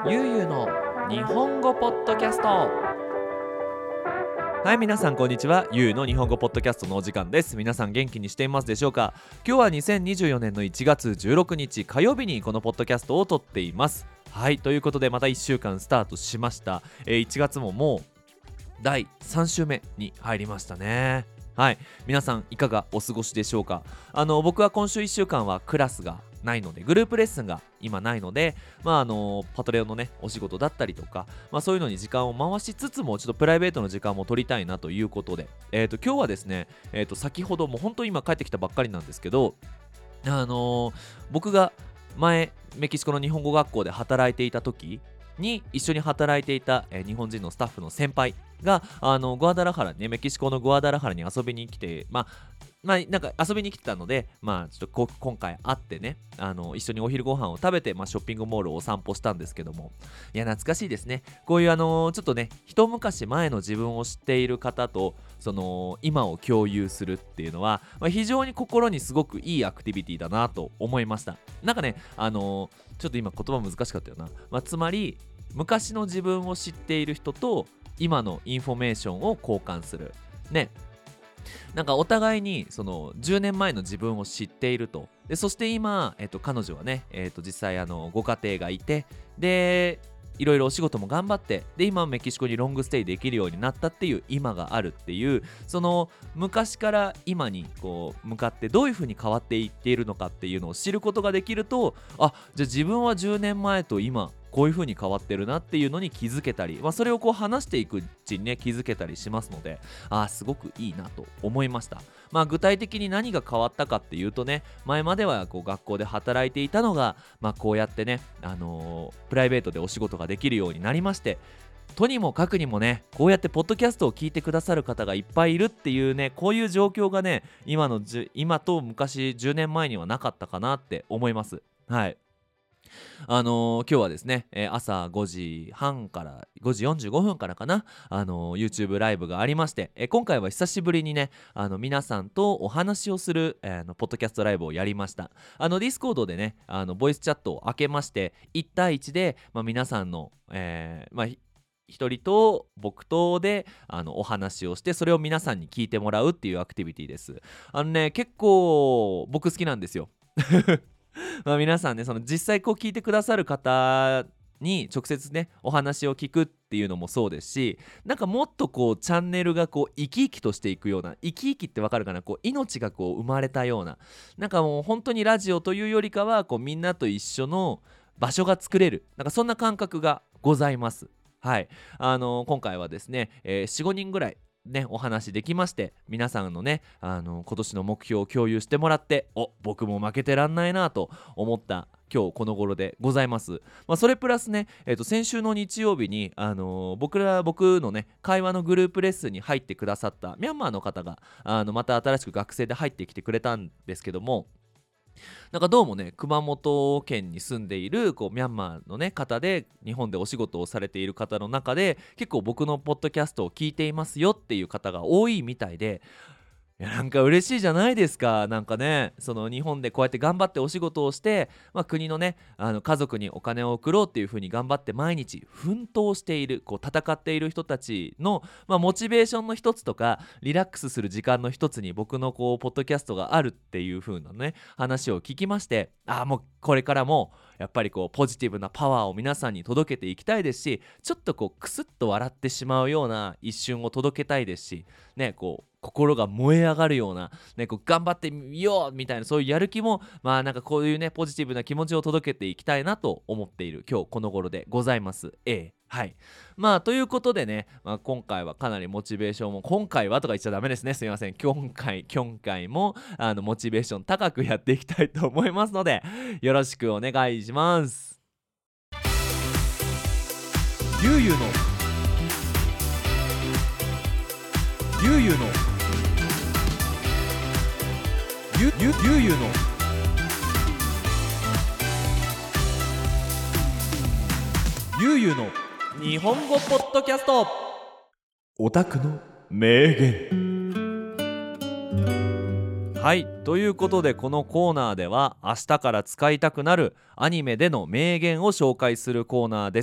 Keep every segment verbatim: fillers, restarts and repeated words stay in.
ゆうゆうの日本語ポッドキャスト。はい、皆さんこんにちは。ゆうの日本語ポッドキャストのお時間です。皆さん元気にしていますでしょうか。今日はにせんにじゅうよねんのいちがつじゅうろくにち火曜日にこのポッドキャストを撮っています。はい、ということでまたいっしゅうかんスタートしました。えー、いちがつももうだいさんしゅうめに入りましたね。はい、皆さんいかがお過ごしでしょうか。あの僕は今週いっしゅうかんはクラスがないので、グループレッスンが今ないので、まああのパトレオのねお仕事だったりとか、まあ、そういうのに時間を回しつつもちょっとプライベートの時間も取りたいなということで、えーと今日はですね、えーと先ほどもう本当に今帰ってきたばっかりなんですけど、あのー僕が前メキシコの日本語学校で働いていた時に一緒に働いていた、えー日本人のスタッフの先輩があのグアダラハラにね、メキシコのグアダラハラに遊びに来て、まあまあなんか遊びに来てたので、まあちょっとこ今回会ってね、あの一緒にお昼ご飯を食べて、まあ、ショッピングモールをお散歩したんですけども、いや懐かしいですね。こういうあのちょっとね一昔前の自分を知っている方とその今を共有するっていうのは、まあ、非常に心にすごくいいアクティビティだなと思いました。なんかねあのちょっと今言葉難しかったよな、まあ、つまり昔の自分を知っている人と今のインフォメーションを交換するね。なんかお互いにそのじゅうねんまえの自分を知っていると。でそして今、えっと、彼女はね、えっと、実際あのご家庭がいて、でいろいろお仕事も頑張って、で今メキシコにロングステイできるようになったっていう今があるっていう、その昔から今にこう向かってどういう風に変わっていっているのかっていうのを知ることができると、あ、じゃあ自分はじゅうねんまえと今こういう風に変わってるなっていうのに気づけたり、まあ、それをこう話していくうちにね気づけたりしますので、あーすごくいいなと思いました。まあ具体的に何が変わったかっていうとね、前まではこう学校で働いていたのが、まあ、こうやってね、あのープライベートでお仕事ができるようになりまして、とにもかくにもねこうやってポッドキャストを聞いてくださる方がいっぱいいるっていうね、こういう状況がね今のじゅ今と昔じゅうねんまえにはなかったかなって思います。はい。あのー今日はですね、えー朝ごじはんからごじよんじゅうごふんからかな、あのー YouTube ライブがありまして、えー今回は久しぶりにねあの皆さんとお話をする、えーあのポッドキャストライブをやりました。あの Discord でねあのボイスチャットを開けまして、いち対いちで、まあ、皆さんの、えーまあひ一人と僕とであのお話をして、それを皆さんに聞いてもらうっていうアクティビティです。あのね結構僕好きなんですよ。まあ皆さんねその実際こう聞いてくださる方に直接ねお話を聞くっていうのもそうですし、なんかもっとこうチャンネルがこう生き生きとしていくような、生き生きってわかるかな、こう命がこう生まれたような、なんかもう本当にラジオというよりかはこうみんなと一緒の場所が作れる、なんかそんな感覚がございます。はい。あのー今回はですね、えー、よん、ごにんぐらいねお話できまして、皆さんのねあの今年の目標を共有してもらって、お僕も負けてらんないなと思った今日この頃でございます。まあ、それプラスね、えー、と先週の日曜日に、あのー僕ら僕のね会話のグループレッスンに入ってくださったミャンマーの方があのまた新しく学生で入ってきてくれたんですけども、なんかどうもね熊本県に住んでいるこうミャンマーのね方で、日本でお仕事をされている方の中で結構僕のポッドキャストを聞いていますよっていう方が多いみたいで、いやなんか嬉しいじゃないですか。なんかねその日本でこうやって頑張ってお仕事をして、まあ、国のねあの家族にお金を送ろうっていう風に頑張って毎日奮闘している、こう戦っている人たちの、まあ、モチベーションの一つとかリラックスする時間の一つに僕のこうポッドキャストがあるっていう風なね話を聞きまして、ああもうこれからもやっぱりこうポジティブなパワーを皆さんに届けていきたいですし、ちょっとこうクスッと笑ってしまうような一瞬を届けたいですしね、こう心が燃え上がるような、ね、こう頑張ってみようみたいな、そういうやる気もまあなんかこういうねポジティブな気持ちを届けていきたいなと思っている今日この頃でございます。ええはい。まあということでね、まあ、今回はかなりモチベーションも、今回はとか言っちゃダメですね、すいません、今回今回もあのモチベーション高くやっていきたいと思いますので、よろしくお願いします。ゆうゆうのゆうゆうのゆゆゆうゆうのゆうゆうの日本語ポッドキャスト、オタクの名言。 はい、ということでこのコーナーでは明日から使いたくなるアニメでの名言を紹介するコーナーです。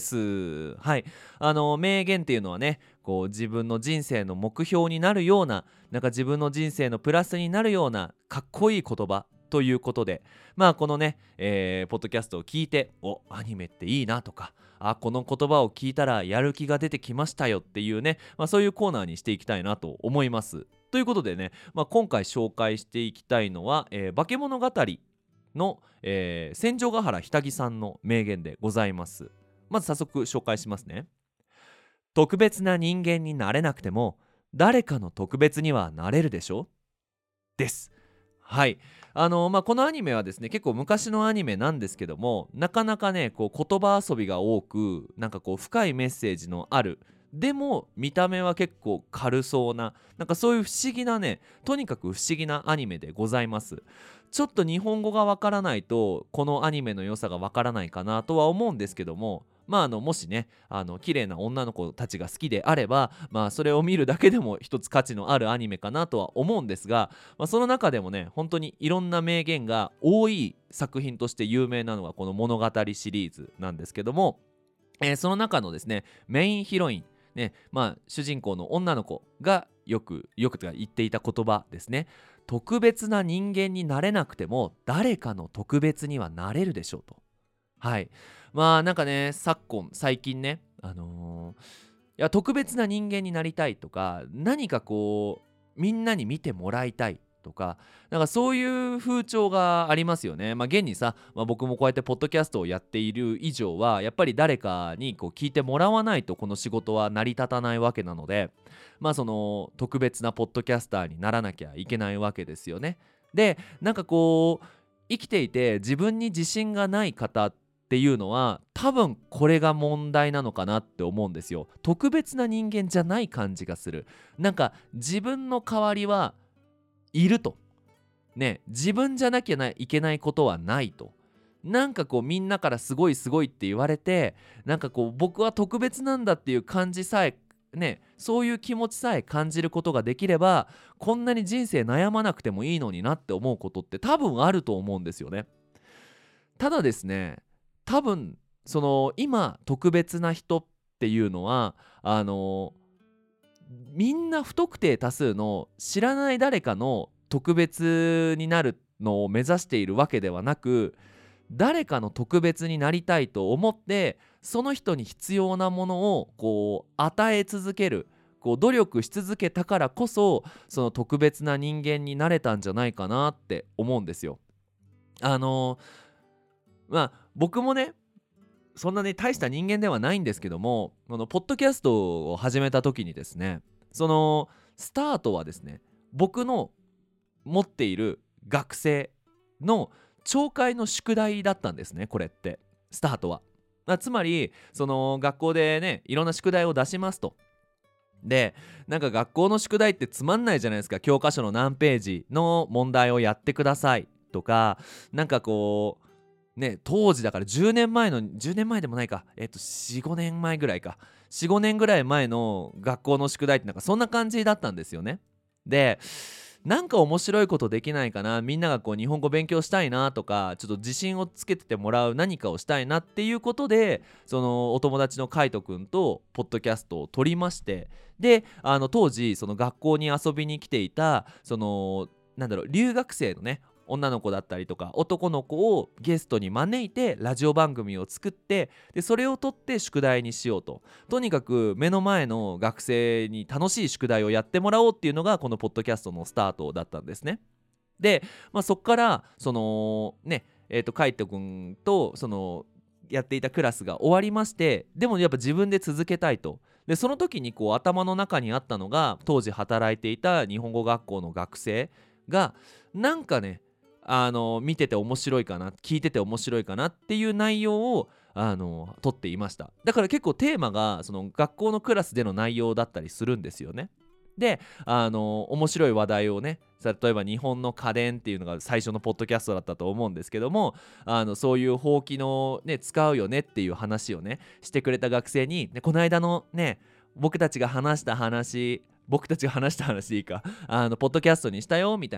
はい、あの名言っていうのはね、こう自分の人生の目標になるような、なんか自分の人生のプラスになるようなかっこいい言葉ということで、まあこのね、えーポッドキャストを聞いて、お、アニメっていいなとか、あ、この言葉を聞いたらやる気が出てきましたよっていうね、まあ、そういうコーナーにしていきたいなと思います。ということでね、まあ、今回紹介していきたいのは、えー化け物語の、えー戦場ヶ原ひたぎさんの名言でございます。まず早速紹介しますね。特別な人間になれなくても誰かの特別にはなれるでしょです。はい。あのまあ、このアニメはですね、結構昔のアニメなんですけども、なかなかね、こう言葉遊びが多く、なんかこう深いメッセージのある、でも見た目は結構軽そうな、なんかそういう不思議なね、とにかく不思議なアニメでございます。ちょっと日本語がわからないとこのアニメの良さがわからないかなとは思うんですけども、まあ、あのもしね、あの綺麗な女の子たちが好きであれば、まあ、それを見るだけでも一つ価値のあるアニメかなとは思うんですが、まあ、その中でもね、本当にいろんな名言が多い作品として有名なのがこの物語シリーズなんですけども、えーその中のですね、メインヒロイン、ね、まあ、主人公の女の子がよくよくとか言っていた言葉ですね。特別な人間になれなくても誰かの特別にはなれるでしょうと。はい。まあなんかね、昨今最近ね、あのーいや特別な人間になりたいとか、何かこうみんなに見てもらいたいとか、なんかそういう風潮がありますよね。まあ現にさ、まあ、僕もこうやってポッドキャストをやっている以上は、やっぱり誰かにこう聞いてもらわないとこの仕事は成り立たないわけなので、まあその特別なポッドキャスターにならなきゃいけないわけですよね。で、なんかこう生きていて自分に自信がない方っていうのは多分これが問題なのかなって思うんですよ。特別な人間じゃない感じがする。なんか自分の代わりはいると。ね、自分じゃなきゃないいけないことはないと。なんかこうみんなからすごいすごいって言われて、なんかこう僕は特別なんだっていう感じさえね、そういう気持ちさえ感じることができれば、こんなに人生悩まなくてもいいのになって思うことって多分あると思うんですよね。ただですね、多分その今特別な人っていうのは、あのみんな不特定多数の知らない誰かの特別になるのを目指しているわけではなく、誰かの特別になりたいと思ってその人に必要なものをこう与え続ける、こう努力し続けたからこそ、その特別な人間になれたんじゃないかなって思うんですよ。あのまあ僕もね、そんなね大した人間ではないんですけども、このポッドキャストを始めた時にですね、そのスタートはですね、僕の持っている学生の懲戒の宿題だったんですね、これってスタートは。まあつまりその学校でね、いろんな宿題を出しますと。で、なんか学校の宿題ってつまんないじゃないですか。教科書の何ページの問題をやってくださいとか、なんかこうね、当時だからじゅうねんまえのじゅうねんまえでもないか、えっとよん、ごねんまえぐらいか、よん、ごねんぐらい前の学校の宿題ってなんかそんな感じだったんですよね。で、なんか面白いことできないかな、みんながこう日本語勉強したいなとか、ちょっと自信をつけててもらう何かをしたいなっていうことで、そのお友達のカイトくんとポッドキャストを撮りまして、で、あの当時その学校に遊びに来ていたそのなんだろう、留学生のね女の子だったりとか男の子をゲストに招いてラジオ番組を作って、でそれを撮って宿題にしようと、とにかく目の前の学生に楽しい宿題をやってもらおうっていうのがこのポッドキャストのスタートだったんですね。で、まあ、そっからそのねえっ、とカイト君とそのやっていたクラスが終わりまして、でもやっぱ自分で続けたいと。でその時にこう頭の中にあったのが、当時働いていた日本語学校の学生がなんかね、あの見てて面白いかな、聞いてて面白いかなっていう内容をあの取っていました。だから結構テーマがその学校のクラスでの内容だったりするんですよね。で、あの面白い話題をね、例えば日本の家電っていうのが最初のポッドキャストだったと思うんですけども、あのそういうほうきのね使うよねっていう話をねしてくれた学生に、ね、この間のね僕たちが話した話僕たちが話した話でいいか、あのポッドキャストにしたよみたいに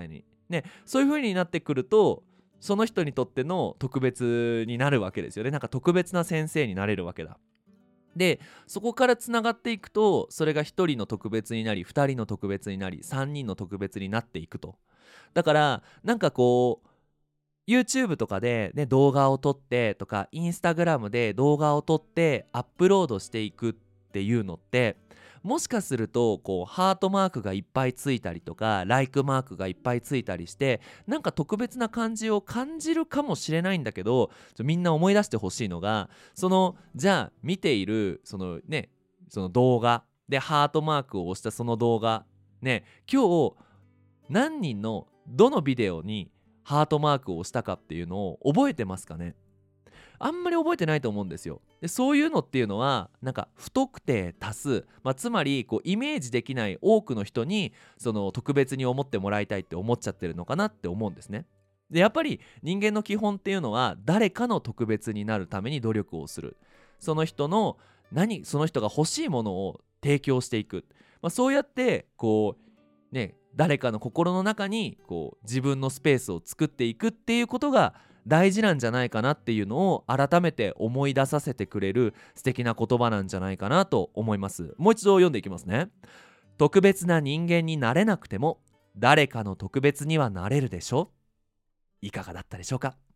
ね、そういう風になってくるとその人にとっての特別になるわけですよね。なんか特別な先生になれるわけだ。でそこからつながっていくとそれがひとりの特別になりふたりの特別になりさんにんの特別になっていくと。だからなんかこう YouTube とかで、ね、動画を撮ってとか Instagram で動画を撮ってアップロードしていくっていうのってもしかするとこうハートマークがいっぱいついたりとかライクマークがいっぱいついたりしてなんか特別な感じを感じるかもしれないんだけど、ちょみんな思い出してほしいのがそのじゃあ見ているそのねその動画でハートマークを押したその動画ね、今日何人のどのビデオにハートマークを押したかっていうのを覚えてますかね。あんまり覚えてないと思うんですよ。でそういうのっていうのはなんか不特定多数、まあ、つまりこうイメージできない多くの人にその特別に思ってもらいたいって思っちゃってるのかなって思うんですね。でやっぱり人間の基本っていうのは誰かの特別になるために努力をする。その人の何その人が欲しいものを提供していく、まあ、そうやってこうね誰かの心の中にこう自分のスペースを作っていくっていうことが大事なんじゃないかなっていうのを改めて思い出させてくれる素敵な言葉なんじゃないかなと思います。もう一度読んでいきますね。特別な人間になれなくても誰かの特別にはなれるでしょ。いかがだったでしょうか。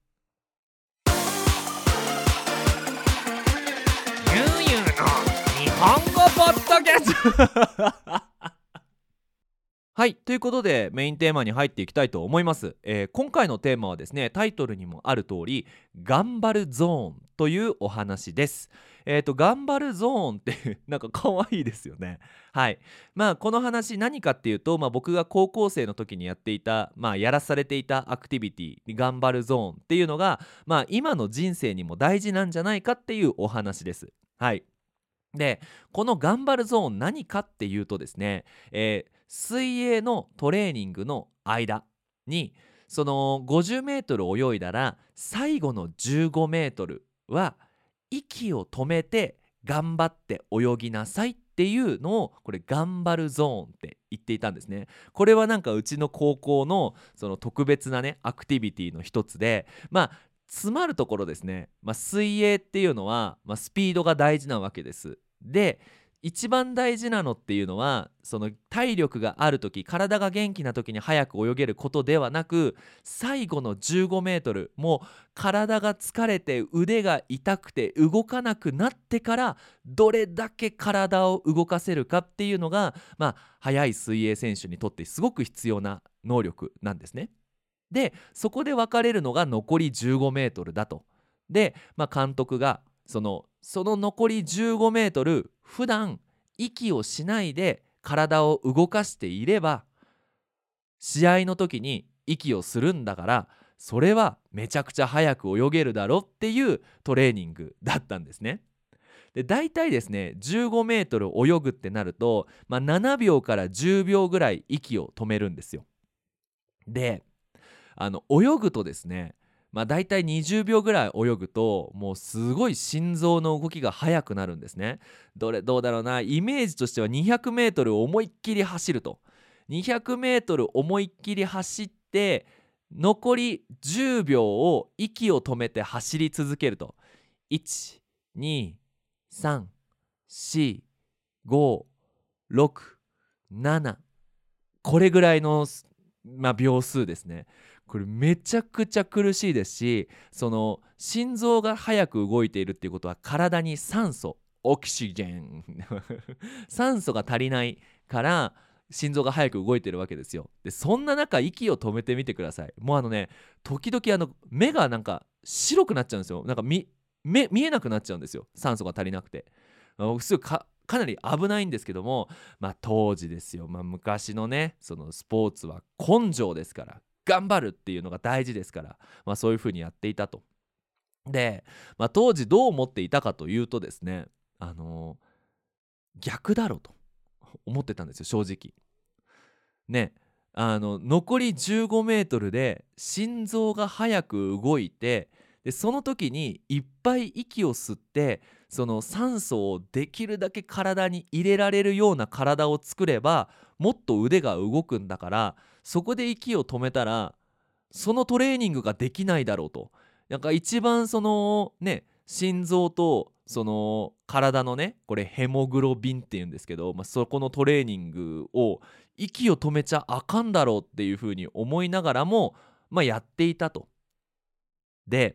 ゆうゆうの日本語ポッドキャストはい、ということでメインテーマに入っていきたいと思います、えー今回のテーマはですねタイトルにもある通り頑張るゾーンというお話です。えっ、と頑張るゾーンってなんか可愛いですよね。はい、まあこの話何かっていうと、まあ、僕が高校生の時にやっていた、まあ、やらされていたアクティビティ頑張るゾーンっていうのが、まあ、今の人生にも大事なんじゃないかっていうお話です。はい、でこの頑張るゾーン何かっていうとですね、えー水泳のトレーニングの間にそのごじゅうメートル泳いだら最後のじゅうごメートルは息を止めて頑張って泳ぎなさいっていうのをこれ頑張るゾーンって言っていたんですね。これはなんかうちの高校のその特別なねアクティビティの一つで、まあ詰まるところですね、まあ、水泳っていうのは、まあ、スピードが大事なわけです。で一番大事なのっていうのはその体力がある時体が元気な時に早く泳げることではなく最後のじゅうごメートルもう体が疲れて腕が痛くて動かなくなってからどれだけ体を動かせるかっていうのがまあ速い水泳選手にとってすごく必要な能力なんですね。でそこで分かれるのが残りじゅうごメートルだと。で、まあ、監督がそのその残りじゅうごメートル普段息をしないで体を動かしていれば試合の時に息をするんだからそれはめちゃくちゃ早く泳げるだろっていうトレーニングだったんですね。で大体ですねじゅうごメートル泳ぐってなると、まあ、ななびょうからじゅうびょうぐらい息を止めるんですよ。であの泳ぐとですねまあだいたいにじゅうびょうぐらい泳ぐともうすごい心臓の動きが速くなるんですね。どれどうだろうな、イメージとしてはにひゃくメートル思いっきり走るとにひゃくメートル思いっきり走って残りじゅうびょうを息を止めて走り続けるといち、に、さん、し、ご、ろく、ななこれぐらいの、まあ、秒数ですね。これめちゃくちゃ苦しいですしその心臓が早く動いているっていうことは体に酸素オキシゲン酸素が足りないから心臓が早く動いてるわけですよ。でそんな中息を止めてみてください。もうあのね時々あの目がなんか白くなっちゃうんですよ。なんか見目見えなくなっちゃうんですよ、酸素が足りなくて。あのすぐかかなり危ないんですけども、まあ当時ですよ、まあ、昔のねそのスポーツは根性ですから頑張るっていうのが大事ですから、まあ、そういうふうにやっていたと。で、まあ、当時どう思っていたかというとですねあのー逆だろと思ってたんですよ正直ね。あの残りじゅうごメートルで心臓が早く動いてでその時にいっぱい息を吸ってその酸素をできるだけ体に入れられるような体を作ればもっと腕が動くんだからそこで息を止めたらそのトレーニングができないだろうと。なんか一番そのね心臓とその体のねこれヘモグロビンっていうんですけど、まあ、そこのトレーニングを息を止めちゃあかんだろうっていうふうに思いながらも、まあ、やっていたと。で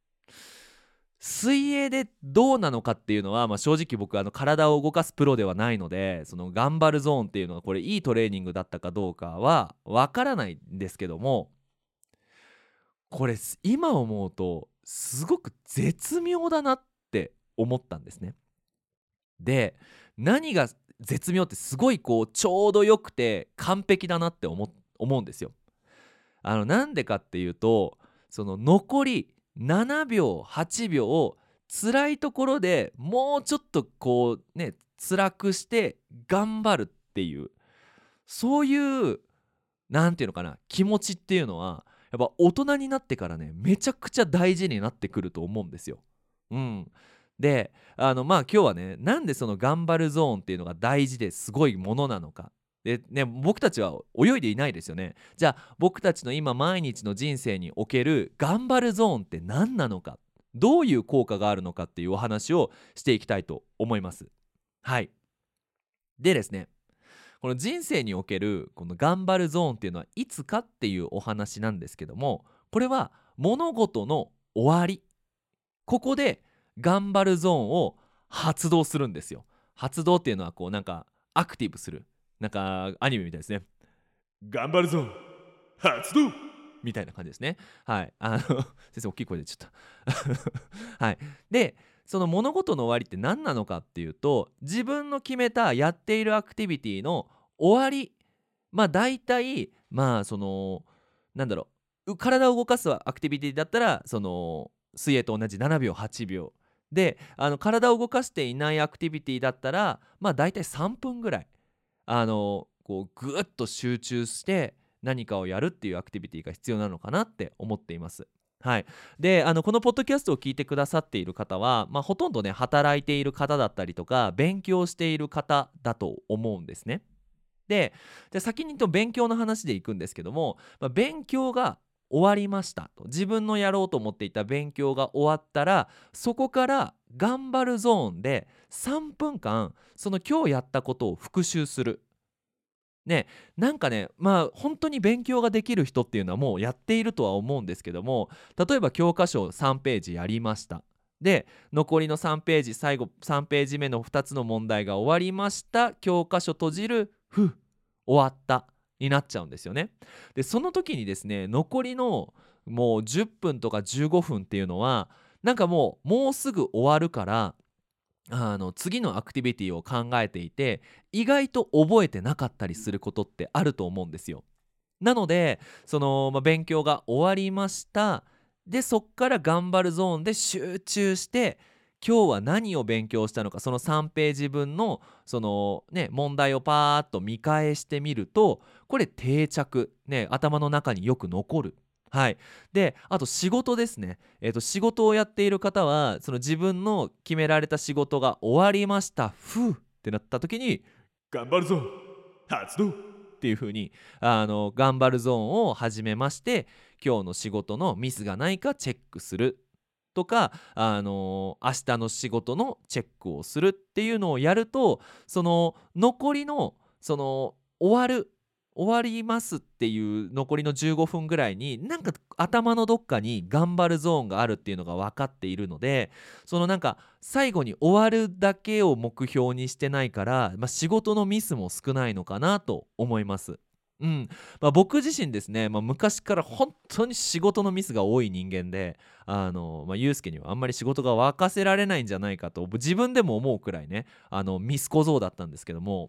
水泳でどうなのかっていうのは、まあ、正直僕あの体を動かすプロではないので、その頑張るゾーンっていうのがこれいいトレーニングだったかどうかはわからないんですけども、これす今思うとすごく絶妙だなって思ったんですね。で、何が絶妙ってすごいこうちょうどよくて完璧だなって思思うんですよ。あのなんでかっていうと、その残りななびょうはちびょうを辛いところでもうちょっとこうね辛くして頑張るっていう、そういうなんていうのかな気持ちっていうのはやっぱ大人になってからねめちゃくちゃ大事になってくると思うんですよ。うん、であのまあ今日はねなんでその頑張るゾーンっていうのが大事ですごいものなのか。でね、僕たちは泳いでいないですよね。じゃあ僕たちの今毎日の人生における頑張るゾーンって何なのか、どういう効果があるのかっていうお話をしていきたいと思います。はい。でですね、この人生におけるこの頑張るゾーンっていうのはいつかっていうお話なんですけども、これは物事の終わり、ここで頑張るゾーンを発動するんですよ。発動っていうのはこうなんかアクティブする、なんかアニメみたいですね。頑張るゾーン発動みたいな感じですね。はい。あの先生大きい声でちょっとはい。でその物事の終わりって何なのかっていうと、自分の決めたやっているアクティビティの終わり、まあ大体まあそのなんだろうう体を動かすアクティビティだったらその水泳と同じななびょうはちびょうで、あの体を動かしていないアクティビティだったらまあ大体さんぷんぐらいあのこうぐっと集中して何かをやるっていうアクティビティが必要なのかなって思っています。はい、であのこのポッドキャストを聞いてくださっている方は、まあ、ほとんどね働いている方だったりとか勉強している方だと思うんですね。で、じゃあ先に言うと勉強の話でいくんですけども、まあ、勉強が終わりましたと、自分のやろうと思っていた勉強が終わったらそこから頑張るゾーンでさんぷんかんその今日やったことを復習する。ね、なんかねまあ本当に勉強ができる人っていうのはもうやっているとは思うんですけども、例えば教科書さんページやりました。で残りのさんページ、最後さんページ目のふたつの問題が終わりました、教科書閉じる、ふう終わったになっちゃうんですよね。でその時にですね残りのもうじゅっぷんとかじゅうごふんっていうのはなんかもうもうすぐ終わるからあの次のアクティビティを考えていて意外と覚えてなかったりすることってあると思うんですよ。なのでその、まあ、勉強が終わりました。でそっから頑張るゾーンで集中して今日は何を勉強したのか、そのさんページぶんのそのね問題をパーッと見返してみるとこれ定着ね頭の中によく残る。はい、であと仕事ですね、えー、と仕事をやっている方はその自分の決められた仕事が終わりましたふうってなった時に頑張るぞ発動っていう風にあの頑張るゾーンを始めまして、今日の仕事のミスがないかチェックするとか、あの明日の仕事のチェックをするっていうのをやると、その残りのその終わる終わりますっていう残りのじゅうごふんぐらいになんか頭のどっかに頑張るゾーンがあるっていうのが分かっているので、そのなんか最後に終わるだけを目標にしてないから、まあ、仕事のミスも少ないのかなと思います。うんまあ、僕自身ですね、まあ、昔から本当に仕事のミスが多い人間で、あの、まあ、ゆうすけにはあんまり仕事が任せられないんじゃないかと自分でも思うくらいね、あのミス小僧だったんですけども、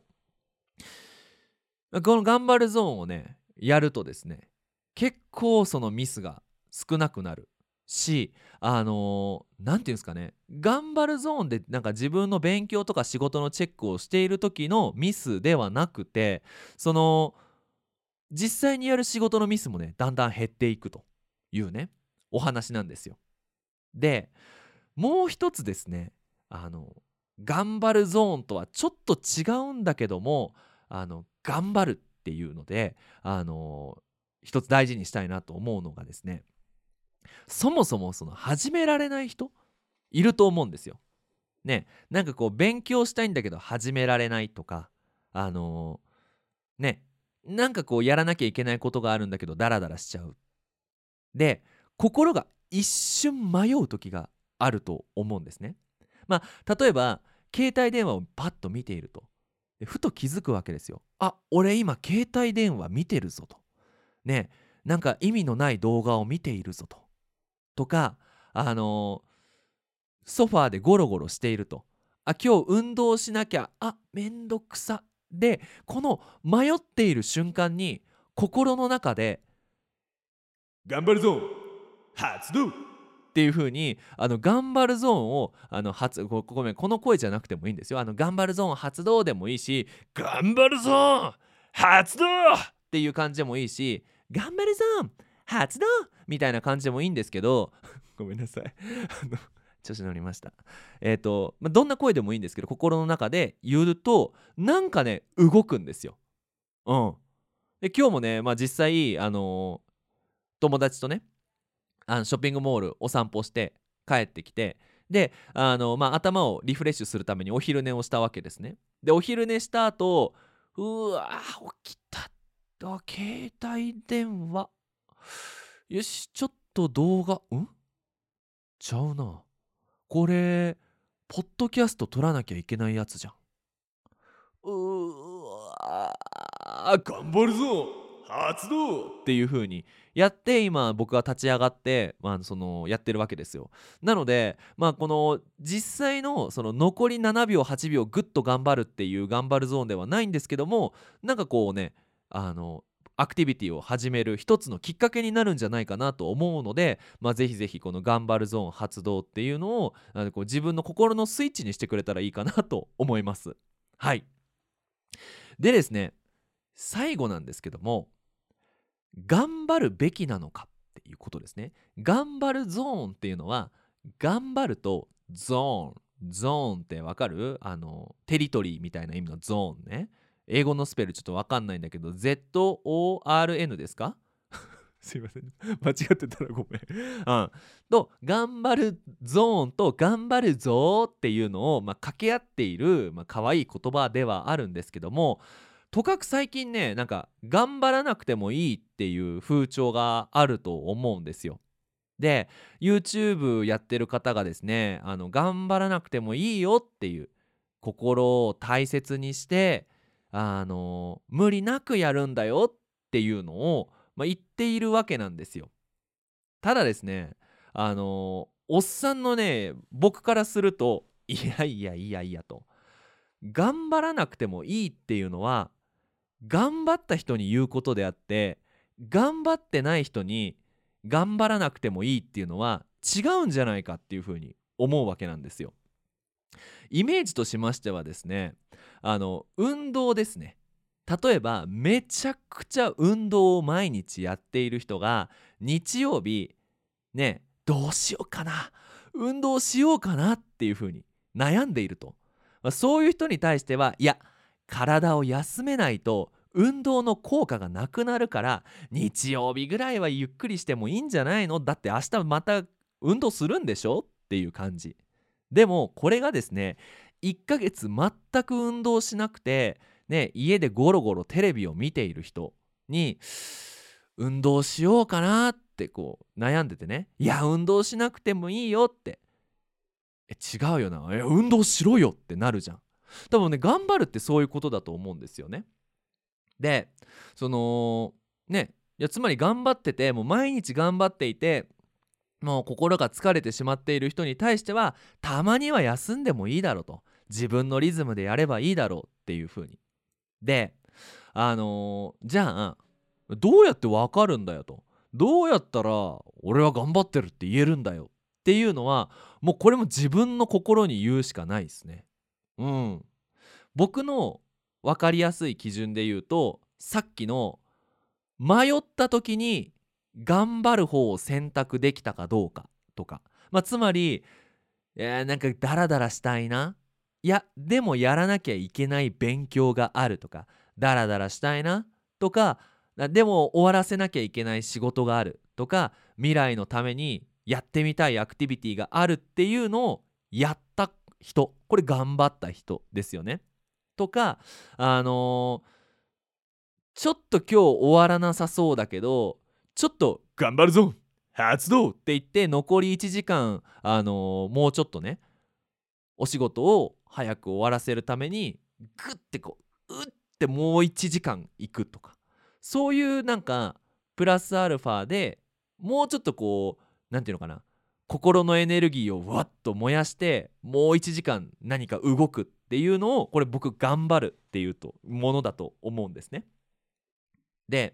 この頑張るゾーンをねやるとですね結構そのミスが少なくなるし、あのー、なんていうんですかね、頑張るゾーンでなんか自分の勉強とか仕事のチェックをしている時のミスではなくて、その実際にやる仕事のミスもねだんだん減っていくというねお話なんですよ。でもう一つですね、あの頑張るゾーンとはちょっと違うんだけども、あの頑張るっっていうので、あの一つ大事にしたいなと思うのがですね、そもそもその始められない人いると思うんですよ。ね、なんかこう勉強したいんだけど始められないとか、あのね、なんかこうやらなきゃいけないことがあるんだけどダラダラしちゃう。で、心が一瞬迷う時があると思うんですね。まあ例えば携帯電話をパッと見ていると、でふと気づくわけですよ。あ、俺今携帯電話見てるぞと。ね、なんか意味のない動画を見ているぞと。とか、あのーソファーでゴロゴロしていると。あ、今日運動しなきゃ。あ、めんどくさ。で、この迷っている瞬間に心の中で頑張るぞ発動っていう風に、あの頑張るゾーンをあの発ごごめん、この声じゃなくてもいいんですよ。あの頑張るゾーン発動でもいいし、頑張るゾーン発動っていう感じでもいいし、頑張るゾーン発動みたいな感じでもいいんですけど、ごめんなさい。あの調子乗りました。えっ、と、まあ、どんな声でもいいんですけど、心の中で言うとなんかね動くんですよ。うん。で今日もね、まあ実際あのー友達とね、あのショッピングモールお散歩して帰ってきて、であの、まあ、頭をリフレッシュするためにお昼寝をしたわけですね。でお昼寝した後、うわー起きた。あ、携帯電話、よしちょっと動画、んちゃうな、これポッドキャスト撮らなきゃいけないやつじゃん。うわー頑張るぞ発動っていう風にやって今僕は立ち上がって、まあ、そのやってるわけですよ。なので、まあ、この実際のその残りななびょうはちびょうぐっと頑張るっていう頑張るゾーンではないんですけども、なんかこうね、あのアクティビティを始める一つのきっかけになるんじゃないかなと思うので、まあ、ぜひぜひこの頑張るゾーン発動っていうのをあのこう自分の心のスイッチにしてくれたらいいかなと思います。はい。でですね、最後なんですけども、頑張るべきなのかっていうことですね。頑張るゾーンっていうのは、頑張るとゾーン、ゾーンってわかる？あのテリトリーみたいな意味のゾーンね。英語のスペルちょっとわかんないんだけど ゼットオーアールエヌ ですか？すいません、間違ってたらごめん。うん、と頑張るゾーンと頑張るぞーっていうのを、まあ、掛け合っている、まあ可愛い言葉ではあるんですけども、とかく最近ね、なんか頑張らなくてもいいっていう風潮があると思うんですよ。で YouTube やってる方がですね、あの頑張らなくてもいいよっていう、心を大切にしてあの無理なくやるんだよっていうのを、まあ、言っているわけなんですよ。ただですね、あのおっさんのね僕からすると、いやいやいやいやと、頑張らなくてもいいっていうのは頑張った人に言うことであって、頑張ってない人に頑張らなくてもいいっていうのは違うんじゃないかっていうふうに思うわけなんですよ。イメージとしましてはですね、あの運動ですね。例えばめちゃくちゃ運動を毎日やっている人が日曜日ね、どうしようかな、運動しようかなっていう風に悩んでいると、まあ、そういう人に対しては、いや体を休めないと運動の効果がなくなるから、日曜日ぐらいはゆっくりしてもいいんじゃないの、だって明日また運動するんでしょっていう感じ。でもこれがですね、いっかげつ全く運動しなくて、ね、家でゴロゴロテレビを見ている人に運動しようかなってこう悩んでてね、いや運動しなくてもいいよって、え違うよな、え運動しろよってなるじゃん。多分ね、頑張るってそういうことだと思うんですよね。でそのね、いやつまり頑張ってて、もう毎日頑張っていて、もう心が疲れてしまっている人に対しては、たまには休んでもいいだろうと、自分のリズムでやればいいだろうっていう風に。であのーじゃあどうやってわかるんだよと、どうやったら俺は頑張ってるって言えるんだよっていうのは、もうこれも自分の心に言うしかないですね。うん。僕の分かりやすい基準で言うと、さっきの迷った時に頑張る方を選択できたかどうかとか、まあ、つまり、えー、なんかダラダラしたいな、いやでもやらなきゃいけない勉強があるとか、ダラダラしたいな、 とか、なでも終わらせなきゃいけない仕事があるとか、未来のためにやってみたいアクティビティがあるっていうのをやった人、これ頑張った人ですよね。とか、あのーちょっと今日終わらなさそうだけど、ちょっと頑張るぞ発動って言って残りいちじかん、あのーもうちょっとね、お仕事を早く終わらせるためにグッてこううってもういちじかん行くとか、そういうなんかプラスアルファでもうちょっとこう、なんていうのかな、心のエネルギーをわっと燃やしてもういちじかん何か動くっていうのを、これ僕頑張るっていうとものだと思うんですね。で、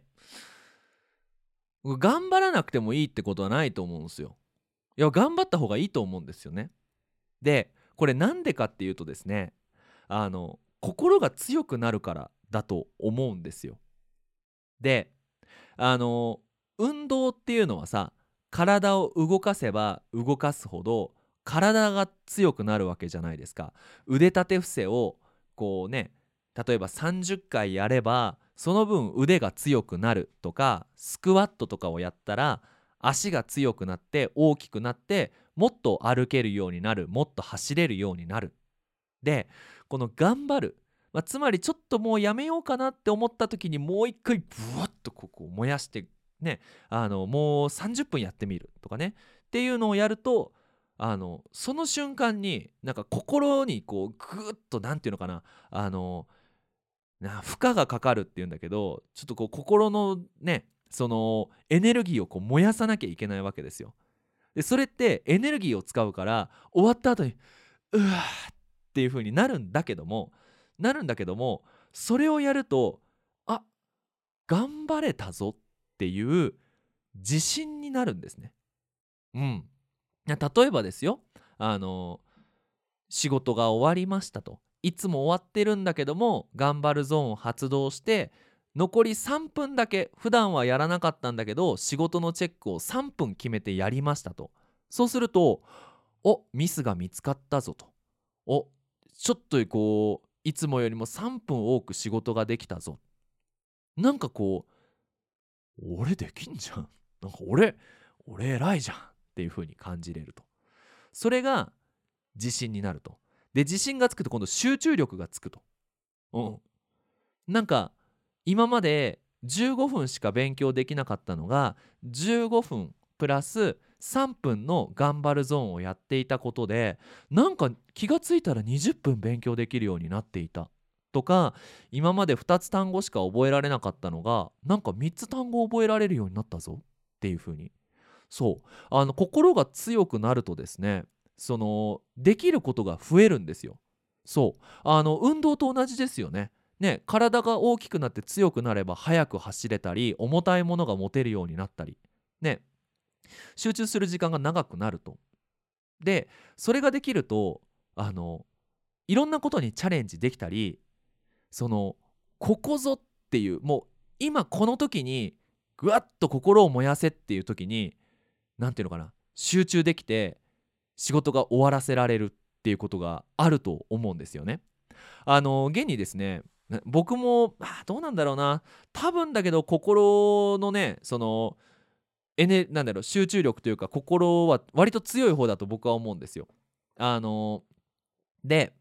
頑張らなくてもいいってことはないと思うんですよ。いや、頑張った方がいいと思うんですよね。で、これなんでかっていうとですね、あの心が強くなるからだと思うんですよ。で、あの運動っていうのはさ、体を動かせば動かすほど体が強くなるわけじゃないですか。腕立て伏せをこうね、例えばさんじゅっかいやればその分腕が強くなるとか、スクワットとかをやったら足が強くなって大きくなって、もっと歩けるようになる、もっと走れるようになる。で、この頑張る、まあ、つまりちょっともうやめようかなって思った時にもう一回ブワッとここを燃やしてね、あのもうさんじゅっぷんやってみるとかねっていうのをやると、あのその瞬間になんか心にこうグーッと、なんていうのかな、あのな負荷がかかるっていうんだけど、ちょっとこう心のね、そのエネルギーをこう燃やさなきゃいけないわけですよ。でそれってエネルギーを使うから、終わった後にうわーっていう風になるんだけどもなるんだけどもそれをやると、あ、頑張れたぞっていう自信になるんですね。うん。いや例えばですよ、あの仕事が終わりましたと、いつも終わってるんだけども頑張るゾーンを発動して残りさんぷんだけ、普段はやらなかったんだけど仕事のチェックをさんぷん決めてやりましたと。そうすると、お、ミスが見つかったぞと、お、ちょっとこういつもよりもさんぷん多く仕事ができたぞ、なんかこう俺できんじゃん、なんか俺俺偉いじゃんっていう風に感じれると。それが自信になると。で自信がつくと今度集中力がつくと。うん。なんか今までじゅうごふんしか勉強できなかったのがじゅうごふんプラスさんぷんの頑張るゾーンをやっていたことで、なんか気がついたらにじゅっぷん勉強できるようになっていたとか、今までふたつ単語しか覚えられなかったのがなんかみっつ単語覚えられるようになったぞっていう風に、そうあの心が強くなるとですね、そのできることが増えるんですよ。そうあの運動と同じですよね。ね、体が大きくなって強くなれば速く走れたり重たいものが持てるようになったりね、集中する時間が長くなると。でそれができると、あのいろんなことにチャレンジできたり、そのここぞっていう、もう今この時にぐわっと心を燃やせっていう時に、なんていうのかな、集中できて仕事が終わらせられるっていうことがあると思うんですよね。あの現にですね、な僕もあどうなんだろうな、多分だけど心のね、そのエネなんだろう、集中力というか心は割と強い方だと僕は思うんですよ。あので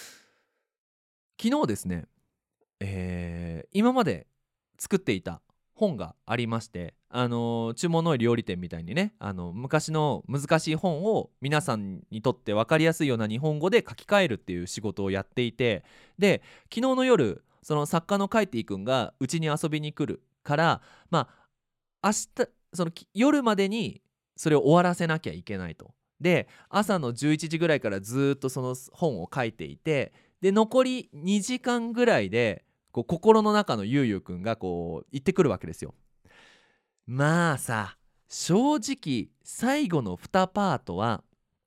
昨日ですね、えー今まで作っていた本がありまして、あの注文の多い料理店みたいにね、あの昔の難しい本を皆さんにとって分かりやすいような日本語で書き換えるっていう仕事をやっていて、で昨日の夜その作家のカイティ君がうちに遊びに来るから、まあ明日そのき夜までにそれを終わらせなきゃいけないと。で朝のじゅういちじぐらいからずーっとその本を書いていて、で残りにじかんぐらいでこう心の中のゆうゆうくんがこう言ってくるわけですよ。まあさ、正直最後のにパートは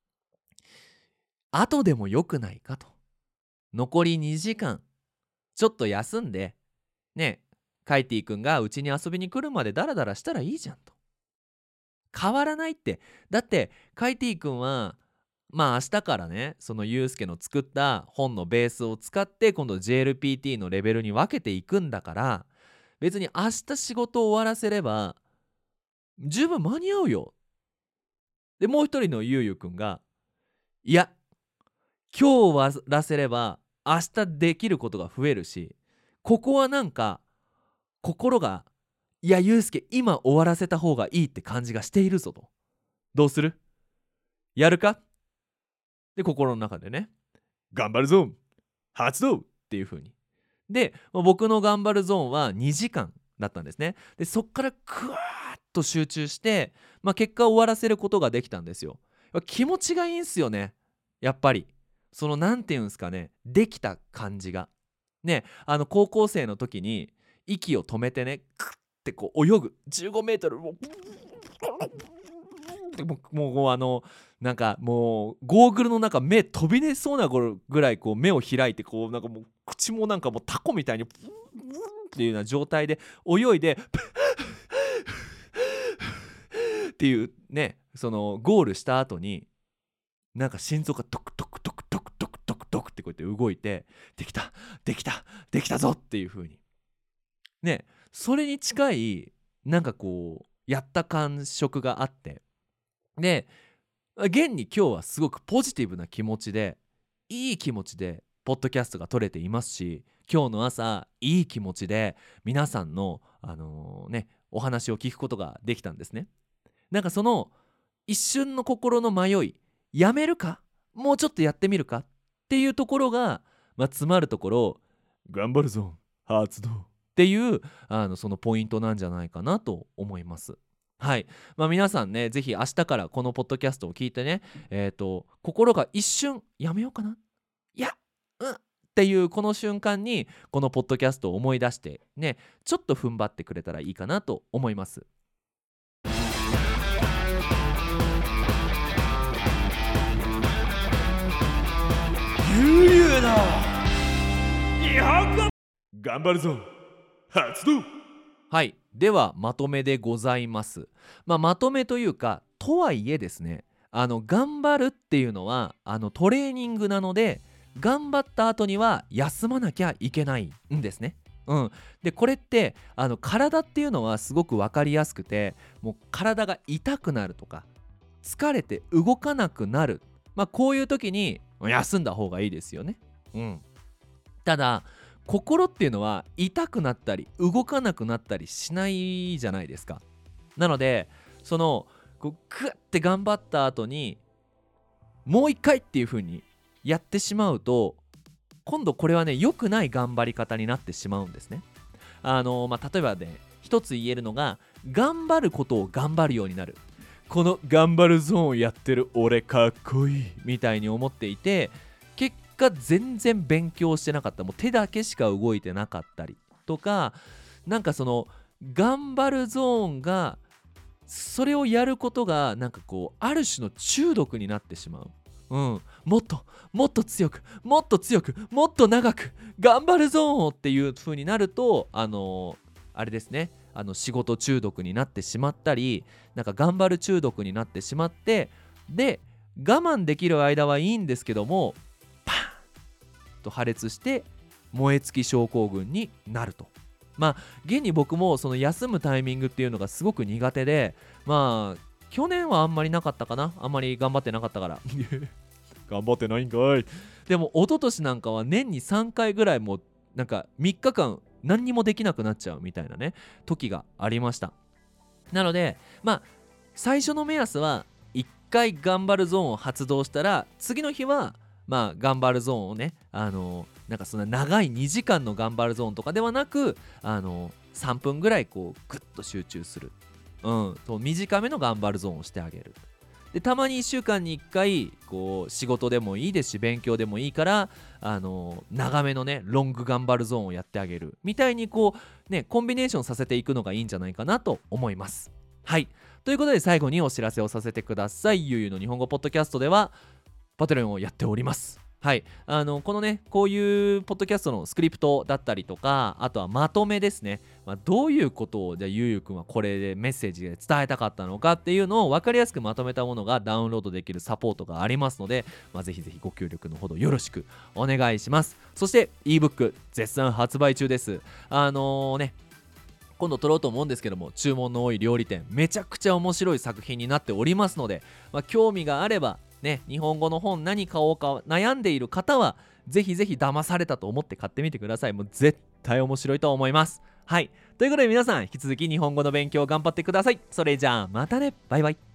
後でもよくないかと。残りにじかんちょっと休んでね、カイティ君がうちに遊びに来るまでダラダラしたらいいじゃんと。変わらないって。だってカイティ君はまあ明日からね、そのユうスケの作った本のベースを使って今度 ジェーエルピーティー のレベルに分けていくんだから、 別に明日仕事を終わらせれば十分間に合うよ。でもう一人のゆうゆうくんが、いや今日終わらせれば明日できることが増えるし、ここはなんか心が、いやゆうすけ今終わらせた方がいいって感じがしているぞと。どうする？やるか？で心の中でね、頑張るゾーン発動っていう風に。で僕の頑張るゾーンはにじかんだったんですね。でそっからクワーッと集中して、まあ、結果を終わらせることができたんですよ。気持ちがいいんすよね。やっぱりそのなんていうんですかね、できた感じがね、あの高校生の時に息を止めてね、クッてこう泳ぐじゅうごメートルをもうもうあのなんかもうゴーグルの中目飛び出そうなぐらいこう目を開いて、こうなんかもう口もなんかもうタコみたいにっていうような状態で泳いでっていうね、そのゴールした後になんか心臓がトクトクトクトクトクトクトクってこうやって動いて、できたできたできたぞっていう風にね、それに近いなんかこうやった感触があって、で現に今日はすごくポジティブな気持ちで、いい気持ちでポッドキャストが撮れていますし、今日の朝いい気持ちで皆さんのあのーねお話を聞くことができたんですね。なんかその一瞬の心の迷い、やめるかもうちょっとやってみるかっていうところが、まあ、詰まるところ、頑張るぞ発動っていうあのそのポイントなんじゃないかなと思います。はい、まあ、皆さんね、ぜひ明日からこのポッドキャストを聞いてね、えーと心が一瞬やめようかな、いやうんっていうこの瞬間にこのポッドキャストを思い出してね、ちょっと踏ん張ってくれたらいいかなと思います。ゆうゆうの日本語頑張るぞ発動。はい、ではまとめでございます。まあ、まとめというか、とはいえですね、あの頑張るっていうのはあのトレーニングなので、頑張った後には休まなきゃいけないんですね。うん、でこれってあの体っていうのはすごく分かりやすくて、もう体が痛くなるとか疲れて動かなくなる、まあ、こういう時に休んだ方がいいですよね。うん、ただ心っていうのは痛くなったり動かなくなったりしないじゃないですか。なのでそのこうグッて頑張った後にもう一回っていう風にやってしまうと、今度これはね良くない頑張り方になってしまうんですね。あのまあ、例えばね一つ言えるのが、頑張ることを頑張るようになる。この頑張るゾーンをやってる俺かっこいいみたいに思っていて、結果全然勉強してなかった、もう手だけしか動いてなかったりとか、なんかその頑張るゾーンが、それをやることがなんかこうある種の中毒になってしまう。うん、もっともっと強くもっと強くもっと長く頑張るぞっていう風になると、あのー、あれですね、あの仕事中毒になってしまったり、なんか頑張る中毒になってしまって、で我慢できる間はいいんですけども、パーンと破裂して燃え尽き症候群になると。まあ現に僕もその休むタイミングっていうのがすごく苦手で、まあ去年はあんまりなかったかな、あんまり頑張ってなかったから頑張ってないんかい。でも一昨年なんかは年にさんかいぐらいもうなんかみっかかん何にもできなくなっちゃうみたいなね時がありました。なのでまあ最初の目安はいっかい頑張るゾーンを発動したら、次の日はまあ頑張るゾーンをね、あのなんかそんな長いにじかんの頑張るゾーンとかではなく、あのさんぷんぐらいこうグッと集中する、うん、そう短めの頑張るゾーンをしてあげる。でたまにいっしゅうかんにいっかいこう仕事でもいいですし勉強でもいいから、あの長めのねロング頑張るゾーンをやってあげるみたいに、こうねコンビネーションさせていくのがいいんじゃないかなと思います。はい、ということで最後にお知らせをさせてください。ゆうゆうの日本語ポッドキャストではパトレオンをやっております。はい、あのこのねこういうポッドキャストのスクリプトだったりとか、あとはまとめですね、まあ、どういうことをじゃあゆうゆうくんはこれでメッセージで伝えたかったのかっていうのを分かりやすくまとめたものがダウンロードできるサポートがありますので、まあ、ぜひぜひご協力のほどよろしくお願いします。そして ebook 絶賛発売中です。あのー、ね今度撮ろうと思うんですけども、注文の多い料理店、めちゃくちゃ面白い作品になっておりますので、まあ、興味があればね、日本語の本何買おうか悩んでいる方はぜひぜひ騙されたと思って買ってみてください。もう絶対面白いと思います。はい、ということで皆さん引き続き日本語の勉強頑張ってください。それじゃあまたね、バイバイ。